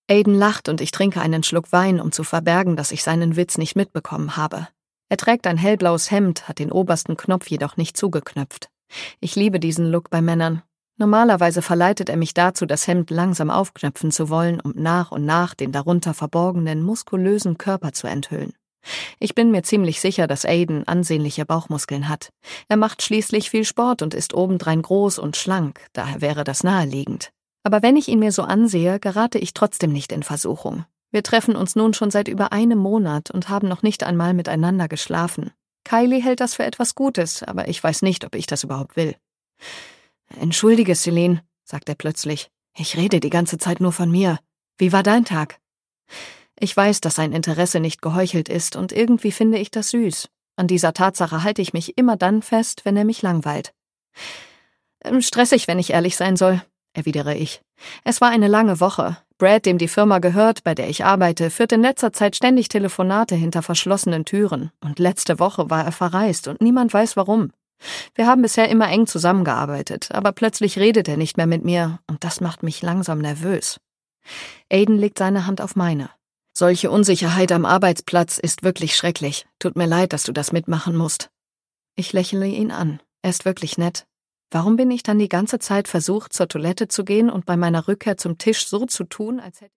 Aiden lacht und ich trinke einen Schluck Wein, um zu verbergen, dass ich seinen Witz nicht mitbekommen habe. Er trägt ein hellblaues Hemd, hat den obersten Knopf jedoch nicht zugeknöpft. Ich liebe diesen Look bei Männern. Normalerweise verleitet er mich dazu, das Hemd langsam aufknöpfen zu wollen, um nach und nach den darunter verborgenen, muskulösen Körper zu enthüllen. Ich bin mir ziemlich sicher, dass Aiden ansehnliche Bauchmuskeln hat. Er macht schließlich viel Sport und ist obendrein groß und schlank, daher wäre das naheliegend. Aber wenn ich ihn mir so ansehe, gerate ich trotzdem nicht in Versuchung. Wir treffen uns nun schon seit über einem Monat und haben noch nicht einmal miteinander geschlafen. Kylie hält das für etwas Gutes, aber ich weiß nicht, ob ich das überhaupt will. »Entschuldige, Celine«, sagt er plötzlich. »Ich rede die ganze Zeit nur von mir. Wie war dein Tag?« Ich weiß, dass sein Interesse nicht geheuchelt ist und irgendwie finde ich das süß. An dieser Tatsache halte ich mich immer dann fest, wenn er mich langweilt. »Stressig, wenn ich ehrlich sein soll«, erwidere ich. »Es war eine lange Woche. Brad, dem die Firma gehört, bei der ich arbeite, führt in letzter Zeit ständig Telefonate hinter verschlossenen Türen. Und letzte Woche war er verreist und niemand weiß warum. Wir haben bisher immer eng zusammengearbeitet, aber plötzlich redet er nicht mehr mit mir und das macht mich langsam nervös.« Aiden legt seine Hand auf meine. »Solche Unsicherheit am Arbeitsplatz ist wirklich schrecklich. Tut mir leid, dass du das mitmachen musst.« Ich lächle ihn an. Er ist wirklich nett. Warum bin ich dann die ganze Zeit versucht, zur Toilette zu gehen und bei meiner Rückkehr zum Tisch so zu tun, als hätte